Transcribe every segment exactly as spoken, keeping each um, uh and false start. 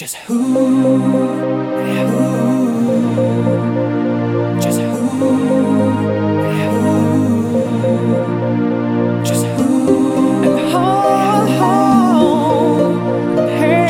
Just who, yeah, who, just who, yeah, who, just who, and how, hey,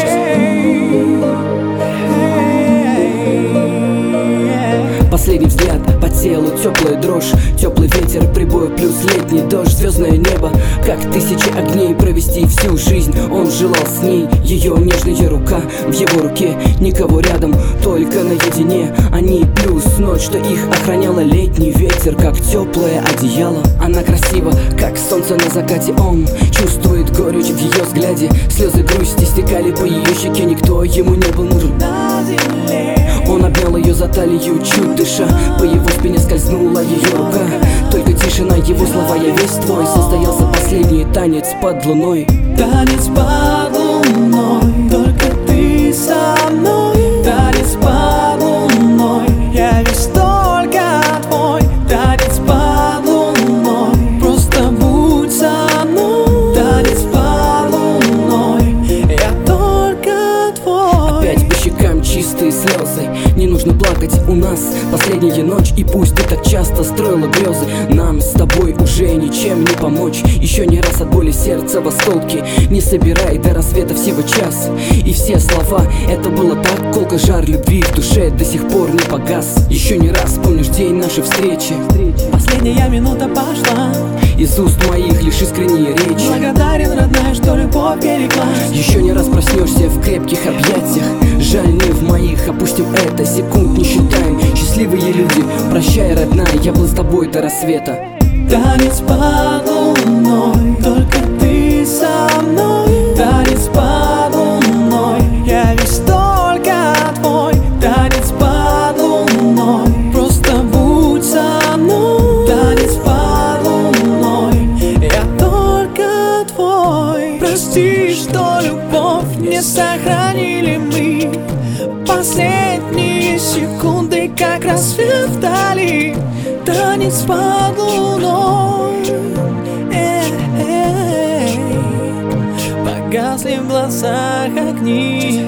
hey. Последний взгляд по телу, теплая дрожь, теплый ветер, прибой плюс летний дождь, звездное небо, как тысячи огней, провести всю жизнь. Он желал с ней, ее нежная рука в его руке, никого рядом, только наедине. Они плюс ночь, что их охраняла, летний ветер, как теплое одеяло. Она красива, как солнце на закате. Он чувствует горечь в ее взгляде, слезы грусти стекали по ее щеке. Никто ему не был нужен на земле. Он обнял ее за талию, чуть дыша, по его спине скользнула ее рука. Только тишина, его слова, я весь твой. Состоялся последний танец под луной. Танец под луной, только ты со мной. Танец под луной, я весь только твой. Танец под луной, просто будь со мной. Танец под луной, я только твой. Опять по щекам чистые слезы, не нужно плакать, у нас последняя ночь. И пусть ты так часто строила грезы, нам с тобой уже ничем не помочь. Еще не раз от боли сердца в осколки, не собирай до рассвета всего час. И все слова, это было так колко, жар любви в душе до сих пор не погас. Еще не раз помнишь день нашей встречи, последняя минута пошла, из уст моих лишь искренние речи. благодарен, родная, что любовь береглась. Еще не раз проснешься в крепких объятиях, жаль, не в моих, опустим это, секунд не считаем. Счастливые люди, прощай, родная, я был с тобой до рассвета. Танец под луной, только ты со мной. Танец под луной, я весь только твой. Танец под луной, просто будь со мной. Танец под луной, я только твой. Прости, что любовь не сохранили мы. Последние секунды, как рассвет вдали. Танец под луной, эй, эй. Погасли в глазах огни.